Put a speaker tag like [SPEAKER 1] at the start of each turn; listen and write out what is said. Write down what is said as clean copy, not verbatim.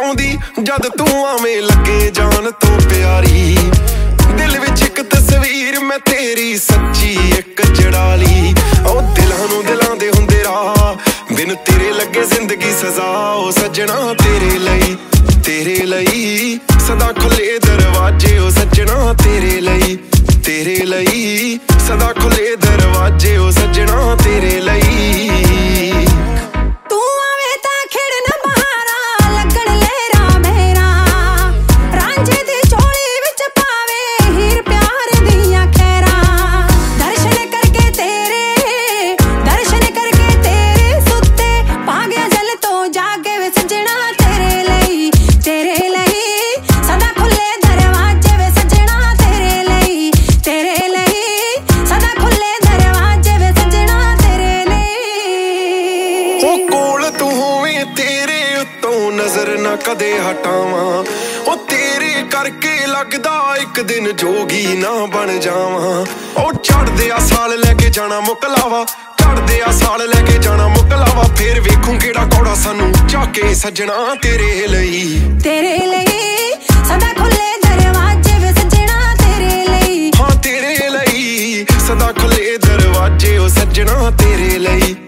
[SPEAKER 1] ਆਉਂਦੀ ਜਦ ਤੂੰ ਆਵੇਂ ਲੱਗੇ ਜਾਨ ਤੋਂ ਪਿਆਰੀ। ਦਿਲ ਵਿੱਚ ਇੱਕ ਤਸਵੀਰ ਮੈਂ ਤੇਰੀ ਸੱਚੀ ਇੱਕ ਜੜਾ ਲਈ। ਉਹ ਦਿਲਾਂ ਨੂੰ ਦਿਲਾਂ ਦੇ ਹੁੰਦੇ ਰਾਹ, ਬਿਨ ਤੇਰੇ ਲੱਗੇ ਜ਼ਿੰਦਗੀ ਸਜ਼ਾ। ਉਹ ਸੱਜਣਾ ਤੇਰੇ ਲਈ ਸਦਾ ਖੁੱਲੇ ਦਰਵਾਜ਼ੇ। ਉਹ ਸੱਜਣਾ ਤੇਰੇ ਲਈ ਸਦਾ ਖੁੱਲੇ ਦਰਵਾਜ਼ੇ। ਉਹ ਸੱਜਣਾ ਤੇਰੇ ਲਈ।
[SPEAKER 2] ਤੂੰ ਆਵੇਂ ਤਾਂ ਖਿੜਨ ਬਹਾਰਾਂ ਲੱਗਣ ਲਹਿਰਾ ਮੇਰਾ। ਰਾਂਝੇ ਦੀ ਝੋਲੀ ਵਿੱਚ ਪਾਵੇ ਹੀਰ ਪਿਆਰ ਦੀਆਂ ਖੈਰਾਂ। ਦਰਸ਼ਨ ਕਰਕੇ ਤੇਰੇ ਸੁੱਤੇ ਪਾ ਗਿਆ ਜਲ ਤੋਂ ਜਾਗੇ ਵੇ ਸੱਜਣਾ ਤੇਰੇ ਲਈ ਸਦਾ ਖੁੱਲੇ ਦਰਵਾਜ਼ੇ। ਵੇ ਸੱਜਣਾ ਤੇਰੇ ਲਈ ਸਦਾ ਖੁੱਲੇ ਦਰਵਾਜ਼ੇ। ਵੇ ਸੱਜਣਾ ਤੇਰੇ ਲਈ।
[SPEAKER 1] ਉਹ ਕੋਲ ਤੂੰ ਹੋਵੇਂ ਤੇਰੇ ਉੱਤੋਂ ਨਜ਼ਰ ਨਾ ਕਦੇ ਹਟਾਵਾਂ। ਉਹ ਤੇਰੇ ਕਰਕੇ ਲੱਗਦਾ ਇੱਕ ਦਿਨ ਜੋਗੀ ਨਾ ਬਣ ਜਾਵਾਂ। ਉਹ ਚੜ੍ਹਦੇ ਆ ਸਾਲ ਲੈ ਕੇ ਜਾਣਾ ਮੁਕਲਾਵਾ, ਚੜ੍ਹਦੇ ਆ ਸਾਲ ਲੈ ਕੇ ਜਾਣਾ ਮੁਕਲਾਵਾ। ਫੇਰ ਵੇਖੂੰ ਕਿਹੜਾ ਕੌੜਾ ਸਾਨੂੰ ਝਾਕੇ ਸੱਜਣਾ ਤੇਰੇ ਲਈ
[SPEAKER 2] ਸਦਾ ਖੁੱਲੇ ਦਰਵਾਜ਼ੇ। ਵੇ ਸੱਜਣਾ ਤੇਰੇ ਲਈ
[SPEAKER 1] ਹਾਂ ਤੇਰੇ ਲਈ ਸਦਾ ਖੁੱਲੇ ਦਰਵਾਜ਼ੇ। ਉਹ ਸੱਜਣਾ ਤੇਰੇ ਲਈ